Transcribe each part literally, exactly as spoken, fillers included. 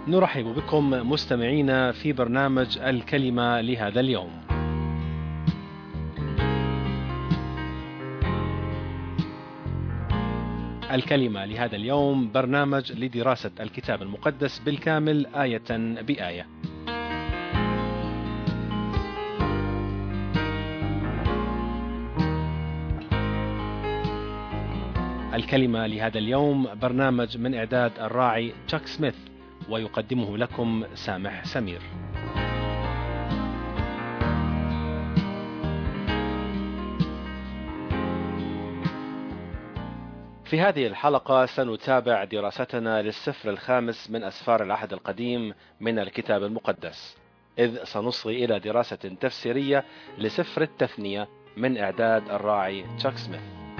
نرحب بكم مستمعينا في برنامج الكلمة لهذا اليوم. الكلمة لهذا اليوم برنامج لدراسة الكتاب المقدس بالكامل آية بآية. الكلمة لهذا اليوم برنامج من إعداد الراعي تشاك سميث، ويقدمه لكم سامح سمير. في هذه الحلقة سنتابع دراستنا للسفر الخامس من أسفار العهد القديم من الكتاب المقدس، إذ سنصغي إلى دراسة تفسيرية لسفر التثنية من إعداد الراعي تشاك سميث.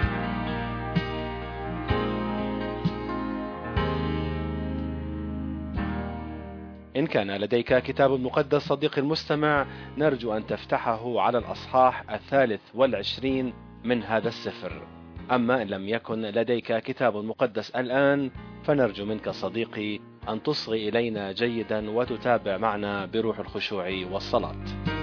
إن كان لديك كتاب مقدس صديقي المستمع، نرجو أن تفتحه على الأصحاح الثالث والعشرين من هذا السفر. أما إن لم يكن لديك كتاب مقدس الآن، فنرجو منك صديقي أن تصغي إلينا جيدا وتتابع معنا بروح الخشوع والصلاة.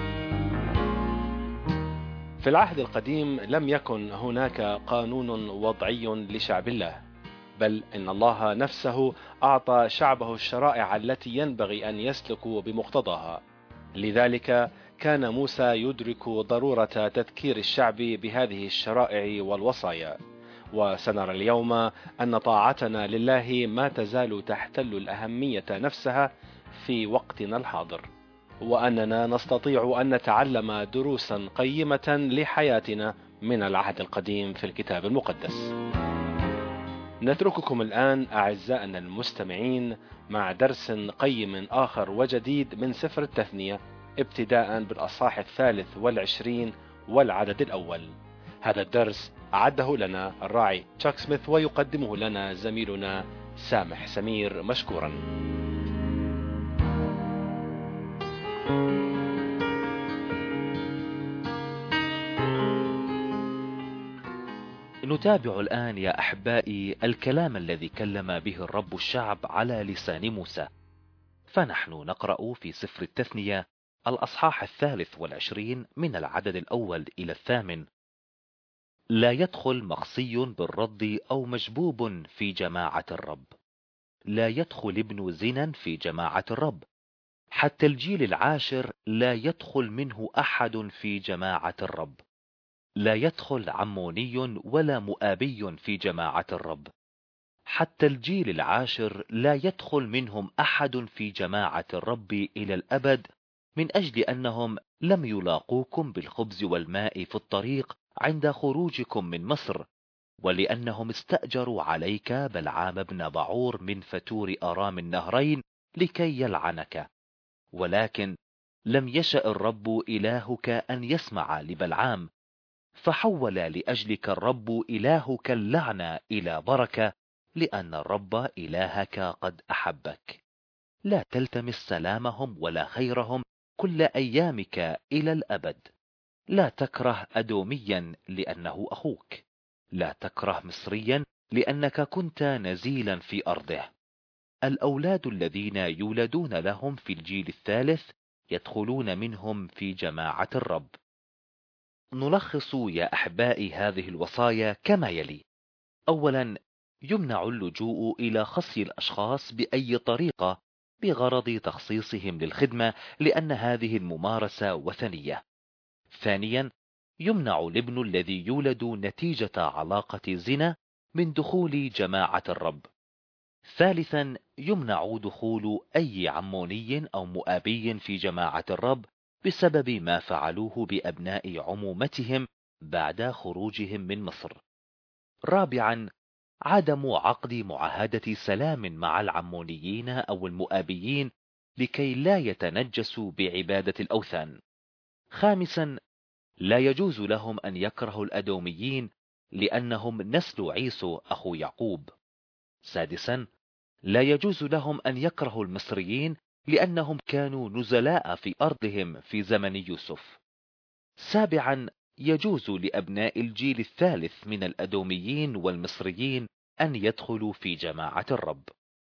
في العهد القديم لم يكن هناك قانون وضعي لشعب الله، بل إن الله نفسه أعطى شعبه الشرائع التي ينبغي أن يسلكوا بمقتضاها. لذلك كان موسى يدرك ضرورة تذكير الشعب بهذه الشرائع والوصايا. وسنرى اليوم أن طاعتنا لله ما تزال تحتل الأهمية نفسها في وقتنا الحاضر، وأننا نستطيع أن نتعلم دروسا قيمة لحياتنا من العهد القديم في الكتاب المقدس. نترككم الآن أعزائنا المستمعين مع درس قيم آخر وجديد من سفر التثنية، ابتداء بالأصحاح الثالث والعشرين والعدد الأول. هذا الدرس أعده لنا الراعي تشاك سميث، ويقدمه لنا زميلنا سامح سمير مشكورا. نتابع الآن يا أحبائي الكلام الذي كلم به الرب الشعب على لسان موسى. فنحن نقرأ في سفر التثنية الأصحاح الثالث والعشرين من العدد الأول إلى الثامن: لا يدخل مخصي بالرد أو مجبوب في جماعة الرب، لا يدخل ابن زنا في جماعة الرب، حتى الجيل العاشر لا يدخل منه أحد في جماعة الرب، لا يدخل عموني ولا مؤابي في جماعة الرب، حتى الجيل العاشر لا يدخل منهم أحد في جماعة الرب إلى الأبد، من أجل أنهم لم يلاقوكم بالخبز والماء في الطريق عند خروجكم من مصر، ولأنهم استأجروا عليك بلعام بن بعور من فتور آرام النهرين لكي يلعنك. ولكن لم يشأ الرب إلهك أن يسمع لبلعام، فحول لأجلك الرب إلهك اللعنة إلى بركة، لأن الرب إلهك قد أحبك. لا تلتمس سلامهم ولا خيرهم كل أيامك إلى الأبد. لا تكره أدوميا لأنه أخوك، لا تكره مصريا لأنك كنت نزيلا في أرضه. الأولاد الذين يولدون لهم في الجيل الثالث يدخلون منهم في جماعة الرب. نلخص يا أحبائي هذه الوصايا كما يلي: أولا، يمنع اللجوء إلى خصي الأشخاص بأي طريقة بغرض تخصيصهم للخدمة، لأن هذه الممارسة وثنية. ثانيا، يمنع الابن الذي يولد نتيجة علاقة زنا من دخول جماعة الرب. ثالثا، يمنع دخول أي عموني أو مؤابي في جماعة الرب بسبب ما فعلوه بأبناء عمومتهم بعد خروجهم من مصر. رابعا، عدم عقد معاهدة سلام مع العمونيين أو المؤابيين لكي لا يتنجسوا بعبادة الأوثان. خامسا، لا يجوز لهم أن يكرهوا الأدوميين لأنهم نسل عيسو أخو يعقوب. سادسا، لا يجوز لهم أن يكرهوا المصريين لأنهم كانوا نزلاء في أرضهم في زمن يوسف. سابعا، يجوز لأبناء الجيل الثالث من الأدوميين والمصريين أن يدخلوا في جماعة الرب.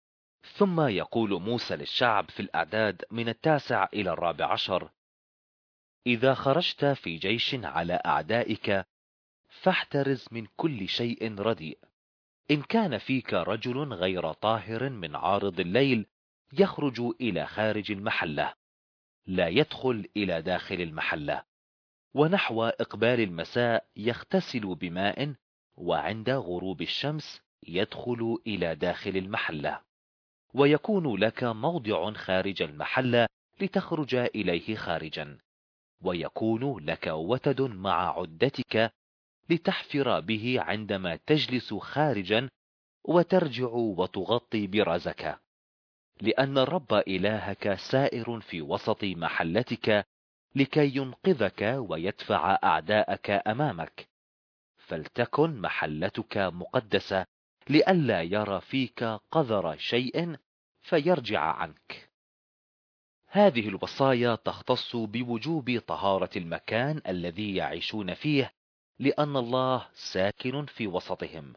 ثم يقول موسى للشعب في الأعداد من التاسع إلى الرابع عشر: إذا خرجت في جيش على أعدائك فاحترز من كل شيء رديء. إن كان فيك رجل غير طاهر من عارض الليل يخرج إلى خارج المحلة، لا يدخل إلى داخل المحلة. ونحو إقبال المساء يغتسل بماء، وعند غروب الشمس يدخل إلى داخل المحلة. ويكون لك موضع خارج المحلة لتخرج إليه خارجا، ويكون لك وتد مع عدتك لتحفر به عندما تجلس خارجا، وترجع وتغطي برزك، لأن الرب إلهك سائر في وسط محلتك لكي ينقذك ويدفع أعداءك أمامك. فلتكن محلتك مقدسة، لئلا يرى فيك قذر شيء فيرجع عنك. هذه الوصايا تختص بوجوب طهارة المكان الذي يعيشون فيه، لأن الله ساكن في وسطهم.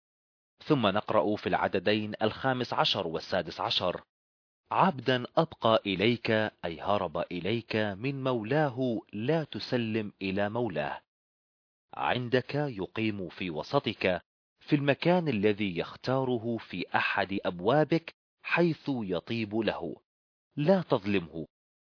ثم نقرأ في العددين الخامس عشر والسادس عشر: عبدا أبقى إليك، أي هرب إليك من مولاه، لا تسلم إلى مولاه. عندك يقيم في وسطك، في المكان الذي يختاره في أحد أبوابك حيث يطيب له، لا تظلمه.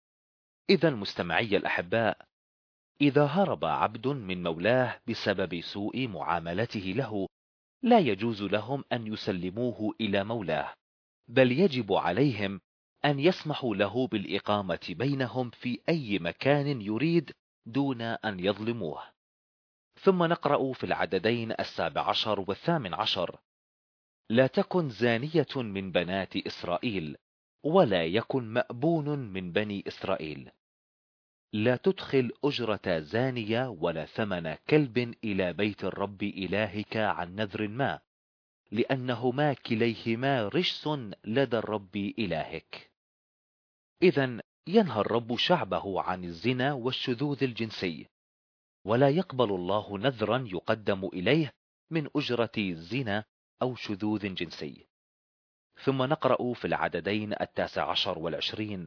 إذا مستمعي الأحباء، إذا هرب عبد من مولاه بسبب سوء معاملته له، لا يجوز لهم أن يسلموه إلى مولاه، بل يجب عليهم أن يسمحوا له بالإقامة بينهم في أي مكان يريد دون أن يظلموه. ثم نقرأ في العددين السابع عشر والثامن عشر: لا تكن زانية من بنات إسرائيل، ولا يكن مأبون من بني إسرائيل. لا تدخل أجرة زانية ولا ثمن كلب إلى بيت الرب إلهك عن نذر ما، لأنهما كليهما رجس لدى الرب إلهك. إذن ينهى الرب شعبه عن الزنا والشذوذ الجنسي، ولا يقبل الله نذرا يقدم إليه من أجرة زنا أو شذوذ جنسي. ثم نقرأ في العددين التاسع عشر والعشرين: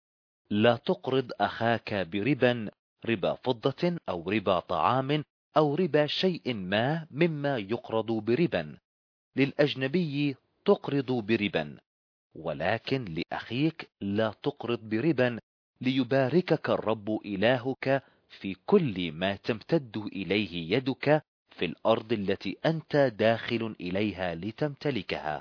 لا تقرض أخاك بربا، ربا فضة أو ربا طعام أو ربا شيء ما مما يقرض بربا. للأجنبي تقرض بربا، ولكن لأخيك لا تقرض بربا، ليباركك الرب إلهك في كل ما تمتد إليه يدك في الأرض التي أنت داخل إليها لتمتلكها.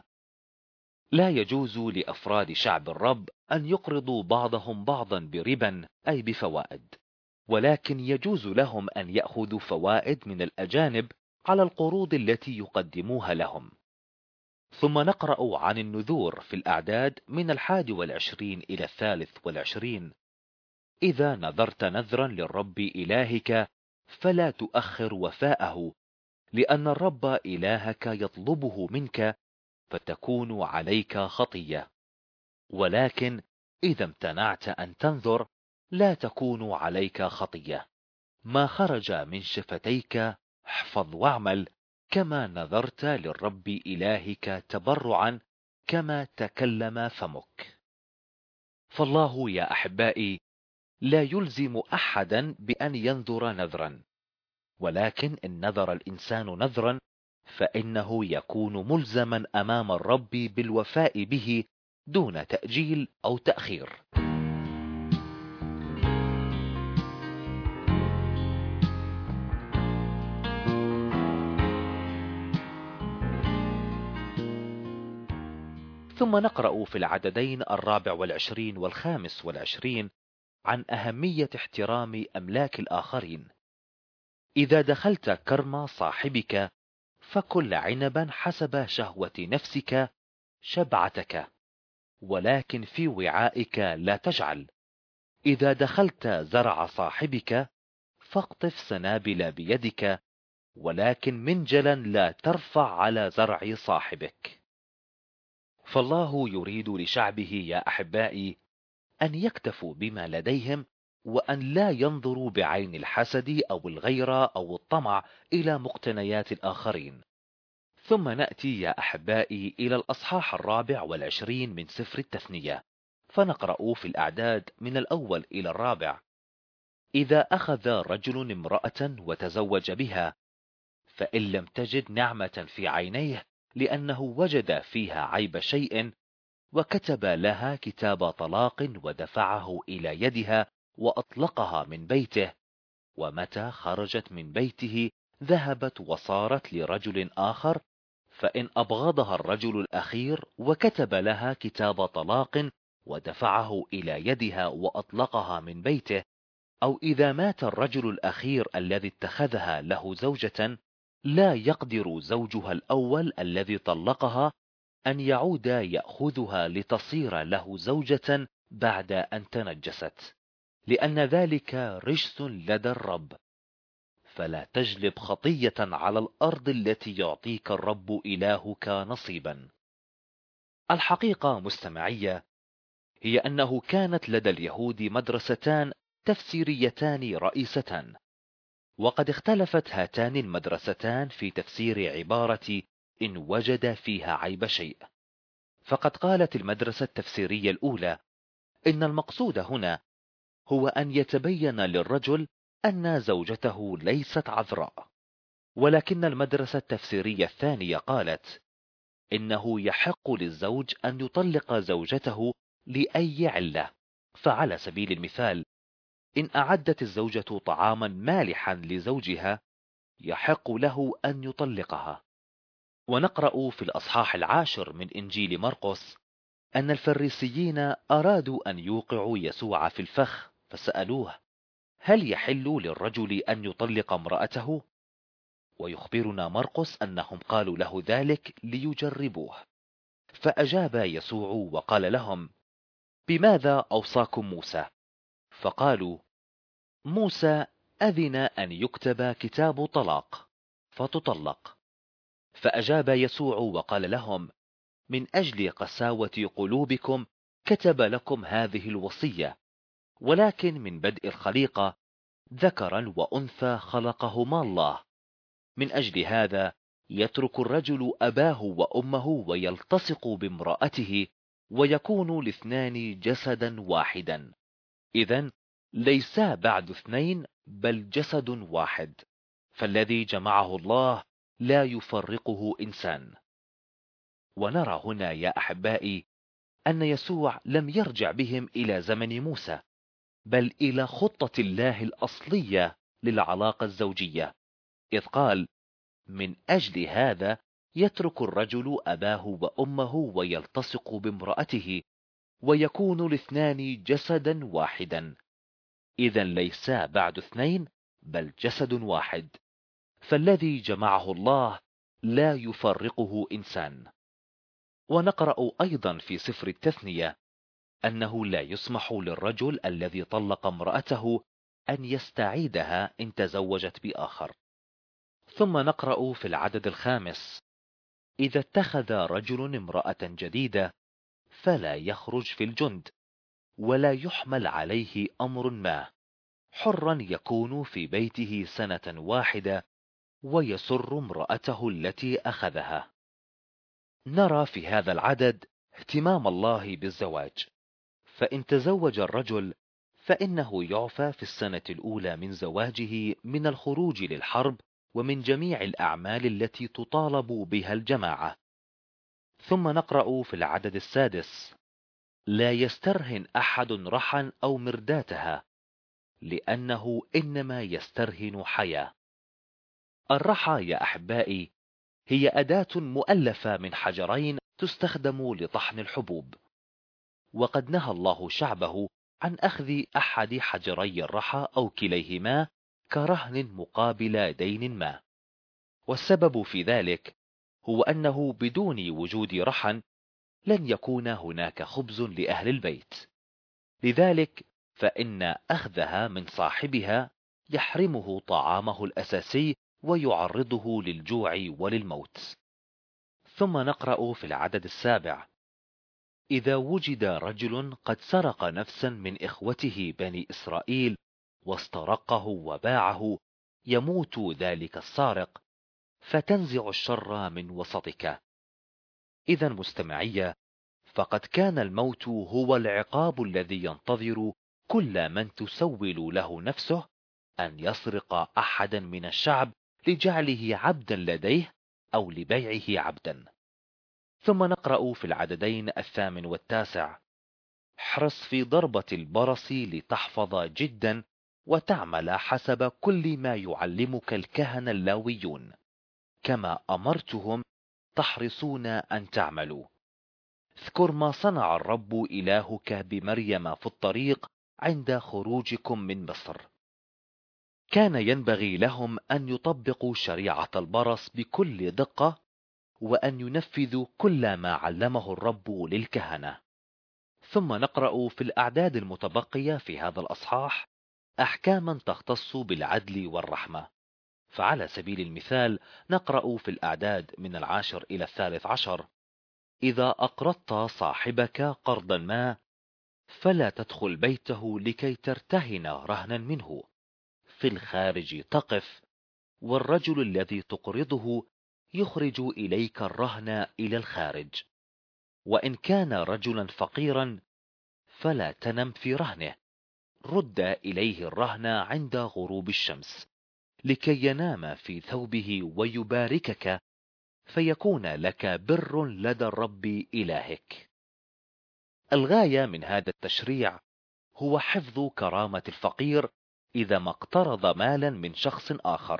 لا يجوز لأفراد شعب الرب أن يقرضوا بعضهم بعضا بربا، أي بفوائد، ولكن يجوز لهم أن يأخذوا فوائد من الأجانب على القروض التي يقدموها لهم. ثم نقرأ عن النذور في الأعداد من الحادي والعشرين إلى الثالث والعشرين: إذا نذرت نذرا للرب إلهك فلا تؤخر وفاءه، لأن الرب إلهك يطلبه منك، فتكون عليك خطية. ولكن إذا امتنعت أن تنذر لا تكون عليك خطية. ما خرج من شفتيك احفظ واعمل، كما نذرت للرب إلهك تبرعا، كما تكلم فمك. فالله يا أحبائي لا يلزم أحدا بأن ينذر نذرا، ولكن إن نذر الإنسان نذرا فإنه يكون ملزما أمام الرب بالوفاء به دون تأجيل أو تأخير. ثم نقرأ في العددين الرابع والعشرين والخامس والعشرين عن أهمية احترام أملاك الآخرين. إذا دخلت كرم صاحبك فكل عنبا حسب شهوة نفسك شبعتك، ولكن في وعائك لا تجعل. إذا دخلت زرع صاحبك فاقطف سنابل بيدك، ولكن منجلا لا ترفع على زرع صاحبك. فالله يريد لشعبه يا أحبائي أن يكتفوا بما لديهم، وأن لا ينظروا بعين الحسد أو الغيرة أو الطمع إلى مقتنيات الآخرين. ثم نأتي يا أحبائي إلى الأصحاح الرابع والعشرين من سفر التثنية، فنقرأ في الأعداد من الأول إلى الرابع. إذا أخذ رجل امرأة وتزوج بها، فإن لم تجد نعمة في عينيه لأنه وجد فيها عيب شيء، وكتب لها كتاب طلاق ودفعه إلى يدها وأطلقها من بيته، ومتى خرجت من بيته ذهبت وصارت لرجل آخر، فإن أبغضها الرجل الأخير وكتب لها كتاب طلاق ودفعه إلى يدها وأطلقها من بيته، أو إذا مات الرجل الأخير الذي اتخذها له زوجة، لا يقدر زوجها الأول الذي طلقها أن يعود يأخذها لتصير له زوجة بعد أن تنجست، لأن ذلك رجس لدى الرب. فلا تجلب خطية على الأرض التي يعطيك الرب إلهك نصيبا. الحقيقة مستمعية هي أنه كانت لدى اليهود مدرستان تفسيريتان رئيستان، وقد اختلفت هاتان المدرستان في تفسير عبارة إن وجد فيها عيب شيء. فقد قالت المدرسة التفسيرية الأولى إن المقصود هنا هو أن يتبين للرجل أن زوجته ليست عذراء، ولكن المدرسة التفسيرية الثانية قالت إنه يحق للزوج أن يطلق زوجته لأي علة. فعلى سبيل المثال، إن أعدت الزوجة طعاما مالحا لزوجها يحق له أن يطلقها. ونقرأ في الأصحاح العاشر من إنجيل مرقس أن الفريسيين أرادوا أن يوقعوا يسوع في الفخ، فسألوه: هل يحل للرجل أن يطلق امرأته؟ ويخبرنا مرقس أنهم قالوا له ذلك ليجربوه. فأجاب يسوع وقال لهم: بماذا أوصاكم موسى؟ فقالوا: موسى أذن أن يكتب كتاب طلاق فتطلق. فأجاب يسوع وقال لهم: من أجل قساوة قلوبكم كتب لكم هذه الوصية، ولكن من بدء الخليقة ذكرا وأنثى خلقهما الله. من أجل هذا يترك الرجل أباه وأمه ويلتصق بامرأته، ويكون الاثنان جسدا واحدا. إذن ليسا بعد اثنين بل جسد واحد. فالذي جمعه الله لا يفرقه إنسان. ونرى هنا يا أحبائي أن يسوع لم يرجع بهم إلى زمن موسى، بل إلى خطة الله الأصلية للعلاقة الزوجية، إذ قال: من أجل هذا يترك الرجل أباه وأمه ويلتصق بامرأته، ويكون الاثنان جسدا واحدا. إذن ليسا بعد اثنين بل جسد واحد. فالذي جمعه الله لا يفرقه إنسان. ونقرأ أيضا في سفر التثنية أنه لا يسمح للرجل الذي طلق امرأته أن يستعيدها إن تزوجت بآخر. ثم نقرأ في العدد الخامس: إذا اتخذ رجل امرأة جديدة فلا يخرج في الجند، ولا يحمل عليه أمر ما، حرا يكون في بيته سنة واحدة، ويسر امرأته التي أخذها. نرى في هذا العدد اهتمام الله بالزواج. فإن تزوج الرجل فإنه يعفى في السنة الأولى من زواجه من الخروج للحرب ومن جميع الأعمال التي تطالب بها الجماعة. ثم نقرأ في العدد السادس: لا يسترهن أحد رحا أو مرداتها، لأنه إنما يسترهن حياة. الرحى يا أحبائي هي أداة مؤلفة من حجرين تستخدم لطحن الحبوب، وقد نهى الله شعبه عن أخذ أحد حجري الرحى أو كليهما كرهن مقابل دين ما. والسبب في ذلك هو أنه بدون وجود رحى لن يكون هناك خبز لأهل البيت، لذلك فإن أخذها من صاحبها يحرمه طعامه الأساسي ويعرضه للجوع وللموت. ثم نقرأ في العدد السابع: إذا وجد رجل قد سرق نفسا من إخوته بني إسرائيل واسترقه وباعه، يموت ذلك السارق، فتنزع الشر من وسطك. إذا مستمعي، فقد كان الموت هو العقاب الذي ينتظر كل من تسول له نفسه أن يسرق أحدا من الشعب لجعله عبدا لديه أو لبيعه عبدا. ثم نقرأ في العددين الثامن والتاسع: احرص في ضربة البرص لتحفظ جدا وتعمل حسب كل ما يعلمك الكهنة اللاويون، كما أمرتهم تحرصون أن تعملوا. اذكر ما صنع الرب إلهك بمريم في الطريق عند خروجكم من مصر. كان ينبغي لهم أن يطبقوا شريعة البرص بكل دقة، وأن ينفذوا كل ما علمه الرب للكهنة. ثم نقرأ في الأعداد المتبقية في هذا الأصحاح أحكاما تختص بالعدل والرحمة. فعلى سبيل المثال نقرأ في الأعداد من العاشر إلى الثالث عشر: إذا أقرضت صاحبك قرضا ما فلا تدخل بيته لكي ترتهن رهنا منه، في الخارج تقف، والرجل الذي تقرضه يخرج إليك الرهن إلى الخارج. وإن كان رجلا فقيرا فلا تنم في رهنه، رد إليه الرهن عند غروب الشمس لكي ينام في ثوبه ويباركك، فيكون لك بر لدى الرب إلهك. الغاية من هذا التشريع هو حفظ كرامة الفقير إذا ما اقترض مالا من شخص آخر.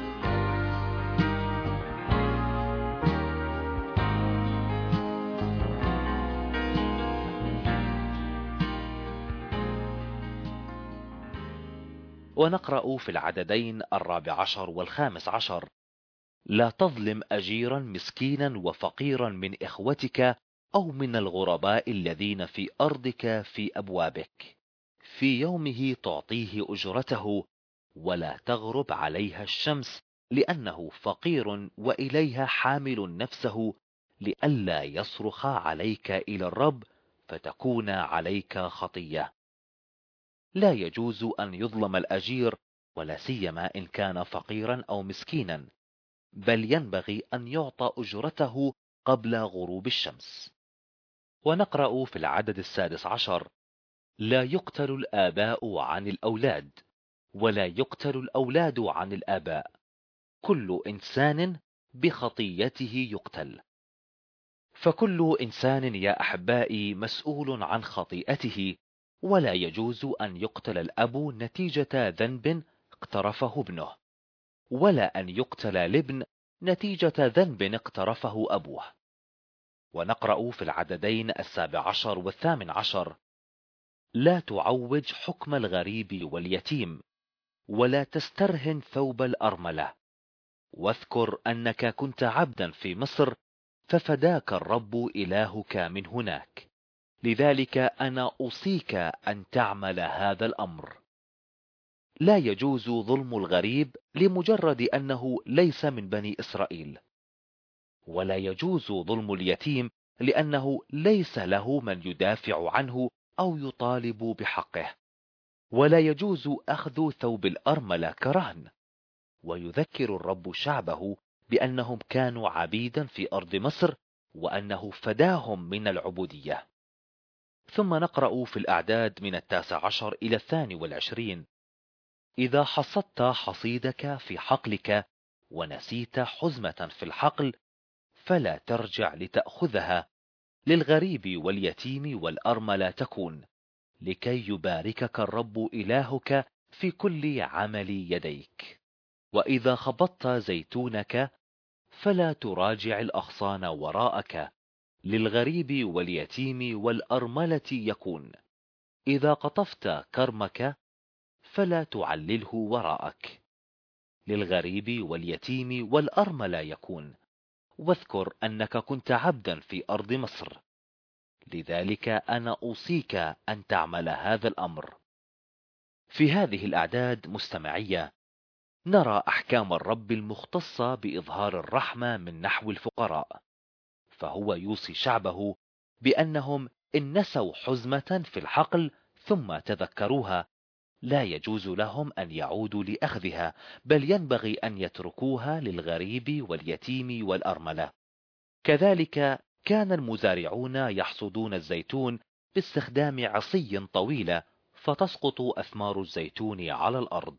ونقرأ في العددين الرابع عشر والخامس عشر: لا تظلم أجيرا مسكينا وفقيرا من إخوتك أو من الغرباء الذين في أرضك في أبوابك، في يومه تعطيه أجرته، ولا تغرب عليها الشمس، لأنه فقير وإليها حامل نفسه، لئلا يصرخ عليك إلى الرب فتكون عليك خطية. لا يجوز أن يظلم الأجير، ولا سيما إن كان فقيرا أو مسكينا، بل ينبغي أن يعطى أجرته قبل غروب الشمس. ونقرأ في العدد السادس عشر: لا يقتل الآباء عن الأولاد، ولا يقتل الأولاد عن الآباء، كل إنسان بخطيته يقتل. فكل إنسان يا أحبائي مسؤول عن خطيئته، ولا يجوز أن يقتل الأب نتيجة ذنب اقترفه ابنه، ولا أن يقتل الابن نتيجة ذنب اقترفه أبوه. ونقرأ في العددين السابع عشر والثامن عشر: لا تعوج حكم الغريب واليتيم، ولا تسترهن ثوب الأرملة، واذكر أنك كنت عبدا في مصر، ففداك الرب إلهك من هناك، لذلك أنا أوصيك أن تعمل هذا الأمر. لا يجوز ظلم الغريب لمجرد أنه ليس من بني إسرائيل، ولا يجوز ظلم اليتيم لأنه ليس له من يدافع عنه أو يطالب بحقه، ولا يجوز أخذ ثوب الأرملة كرهن. ويذكر الرب شعبه بأنهم كانوا عبيدا في أرض مصر، وأنه فداهم من العبودية. ثم نقرأ في الأعداد من التاسع عشر إلى الثاني والعشرين: إذا حصدت حصيدك في حقلك ونسيت حزمة في الحقل، فلا ترجع لتأخذها، للغريب واليتيم والأرملة تكون، لكي يباركك الرب إلهك في كل عمل يديك. وإذا خبطت زيتونك فلا تراجع الأغصان وراءك، للغريب واليتيم والأرملة يكون. إذا قطفت كرمك فلا تعلله وراءك، للغريب واليتيم والأرملة يكون. واذكر أنك كنت عبدا في أرض مصر، لذلك أنا أوصيك أن تعمل هذا الأمر. في هذه الأعداد مستمعية نرى أحكام الرب المختصة بإظهار الرحمة من نحو الفقراء، فهو يوصي شعبه بأنهم إن نسوا حزمة في الحقل ثم تذكروها لا يجوز لهم أن يعودوا لأخذها، بل ينبغي أن يتركوها للغريب واليتيم والأرملة. كذلك كان المزارعون يحصدون الزيتون باستخدام عصي طويلة، فتسقط أثمار الزيتون على الأرض.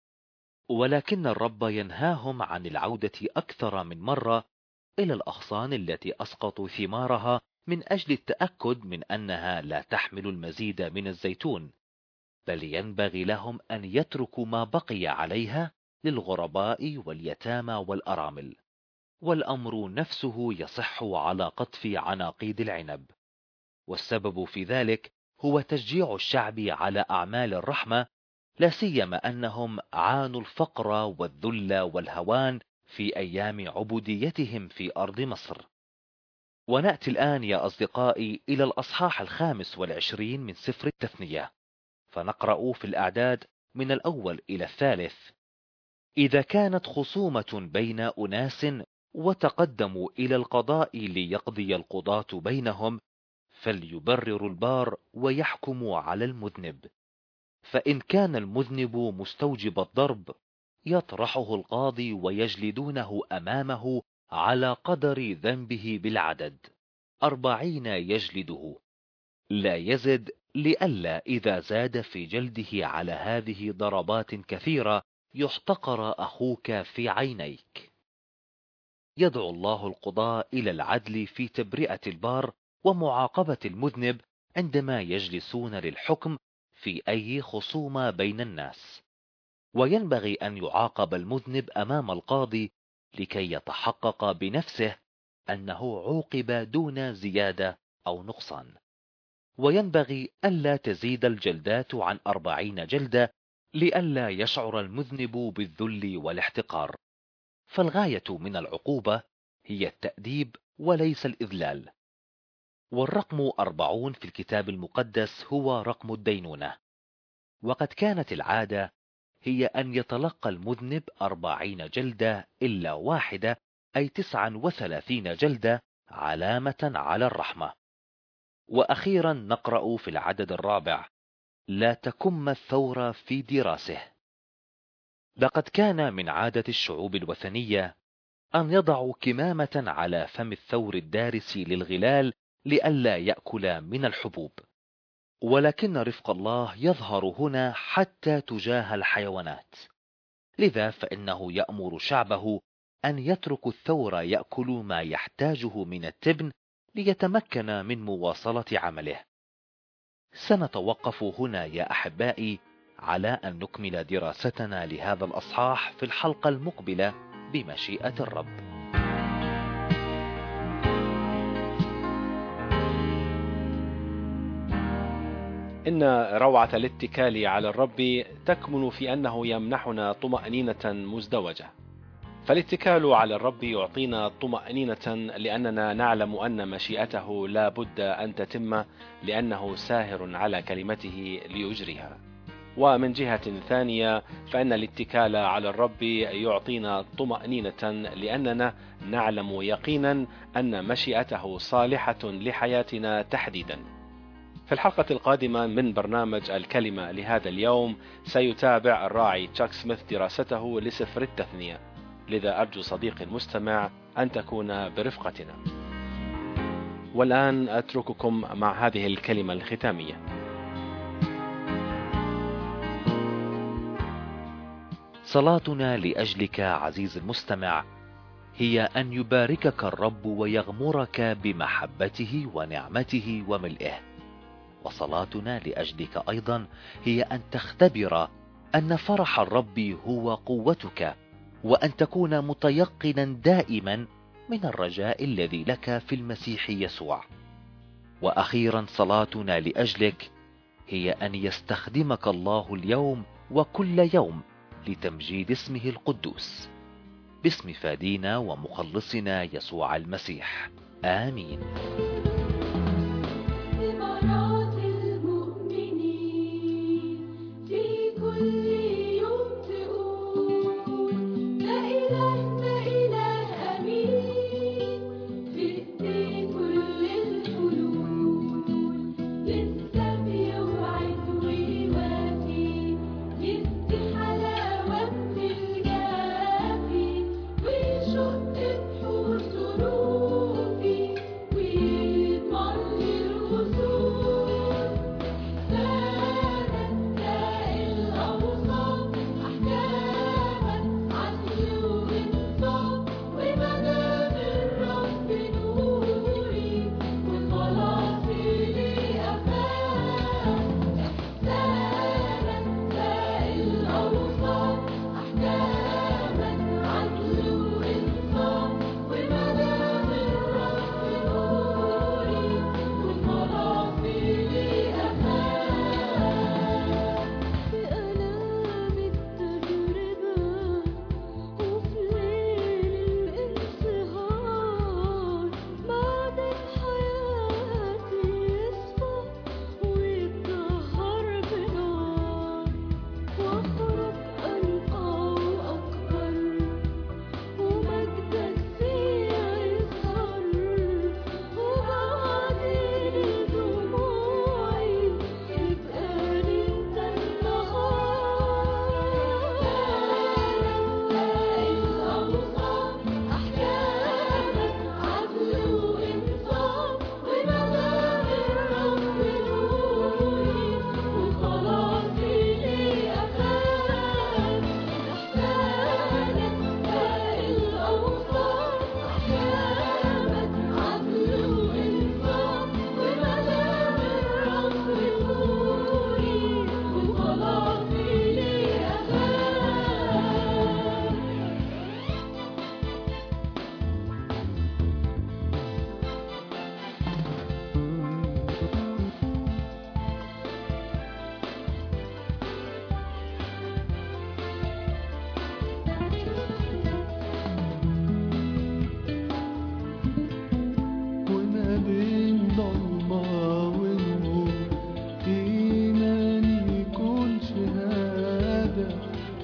ولكن الرب ينهاهم عن العودة أكثر من مرة إلى الأغصان التي أسقطوا ثمارها من أجل التأكد من أنها لا تحمل المزيد من الزيتون، بل ينبغي لهم أن يتركوا ما بقي عليها للغرباء واليتامى والأرامل. والأمر نفسه يصح على قطف عناقيد العنب، والسبب في ذلك هو تشجيع الشعب على أعمال الرحمة، لا سيما أنهم عانوا الفقر والذل والهوان في أيام عبوديتهم في أرض مصر. ونأتي الآن يا أصدقائي إلى الأصحاح الخامس والعشرين من سفر التثنية، فنقرأ في الأعداد من الأول إلى الثالث: إذا كانت خصومة بين أناس وتقدموا إلى القضاء ليقضي القضاة بينهم، فليبرروا البار ويحكموا على المذنب. فإن كان المذنب مستوجب الضرب، يطرحه القاضي ويجلدونه أمامه على قدر ذنبه بالعدد، أربعين يجلده، لا يزد، لئلا إذا زاد في جلده على هذه ضربات كثيرة يحتقر أخوك في عينيك. يدعو الله القضاء إلى العدل في تبرئة البار ومعاقبة المذنب عندما يجلسون للحكم في أي خصومة بين الناس. وينبغي أن يعاقب المذنب أمام القاضي لكي يتحقق بنفسه أنه عوقب دون زيادة أو نقصان. وينبغي ألا تزيد الجلدات عن أربعين جلدة، لئلا يشعر المذنب بالذل والاحتقار. فالغاية من العقوبة هي التأديب وليس الإذلال. والرقم أربعون في الكتاب المقدس هو رقم الدينونة، وقد كانت العادة هي أن يتلقى المذنب أربعين جلدة إلا واحدة، أي تسعا وثلاثين جلدة، علامة على الرحمة. وأخيرا نقرأ في العدد الرابع: لا تكم الثور في دراسه. لقد كان من عادة الشعوب الوثنية أن يضعوا كمامة على فم الثور الدارس للغلال لئلا يأكل من الحبوب. ولكن رفق الله يظهر هنا حتى تجاه الحيوانات، لذا فإنه يأمر شعبه أن يتركوا الثور يأكل ما يحتاجه من التبن ليتمكن من مواصلة عمله. سنتوقف هنا يا أحبائي على أن نكمل دراستنا لهذا الأصحاح في الحلقة المقبلة بمشيئة الرب. إن روعة الاتكال على الرب تكمن في أنه يمنحنا طمأنينة مزدوجة. فالاتكال على الرب يعطينا طمأنينة لأننا نعلم أن مشيئته لا بد أن تتم، لأنه ساهر على كلمته ليجريها. ومن جهة ثانية فإن الاتكال على الرب يعطينا طمأنينة لأننا نعلم يقينا أن مشيئته صالحة لحياتنا تحديدا. في الحلقة القادمة من برنامج الكلمة لهذا اليوم سيتابع الراعي تشاك سميث دراسته لسفر التثنية، لذا أرجو صديقي المستمع أن تكون برفقتنا. والآن أترككم مع هذه الكلمة الختامية. صلاتنا لأجلك عزيز المستمع هي أن يباركك الرب ويغمرك بمحبته ونعمته وملئه. وصلاتنا لأجلك أيضا هي أن تختبر أن فرح الرب هو قوتك، وأن تكون متيقنا دائما من الرجاء الذي لك في المسيح يسوع. وأخيرا صلاتنا لأجلك هي أن يستخدمك الله اليوم وكل يوم لتمجيد اسمه القدوس، باسم فادينا ومخلصنا يسوع المسيح، آمين.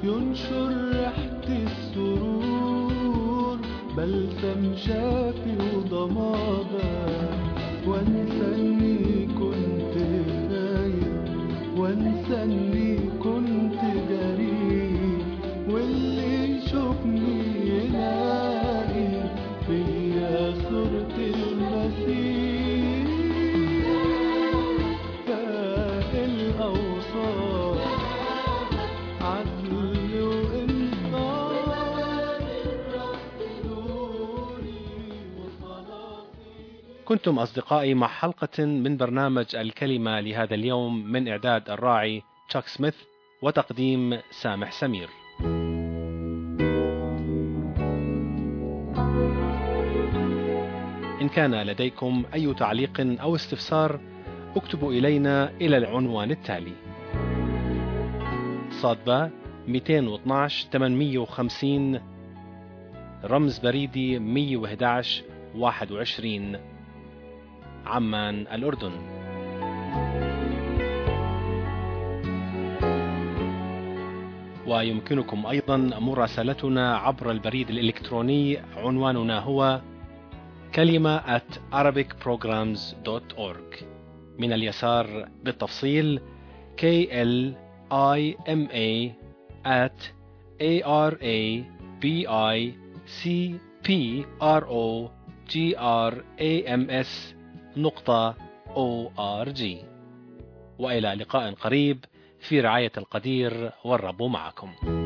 ينشر ريحة السرور، بلسم شافي وضمادة، وانسى اني كنت خايف، وانسى اني كنت جريء، واللي يشوفني يلاقي فيا صورة المسيح. فاق الأوصاف عدل وإنصاف، نوري وخلاصي. كنتم أصدقائي مع حلقة من برنامج الكلمة لهذا اليوم، من إعداد الراعي تشاك سميث وتقديم سامح سمير. إن كان لديكم أي تعليق أو استفسار اكتبوا إلينا إلى العنوان التالي: صادبة مئتين واثناشر ثمانمئة وخمسين، رمز بريدي مئة وأحد عشر واحد وعشرين، عمان الأردن. ويمكنكم أيضا مراسلتنا عبر البريد الإلكتروني، عنواننا هو كلمة at arabic programs dot org. من اليسار بالتفصيل K L I M A at A R A B I C P R O G R A M S نقطة O R G. وإلى لقاء قريب في رعاية القدير، والرب معكم.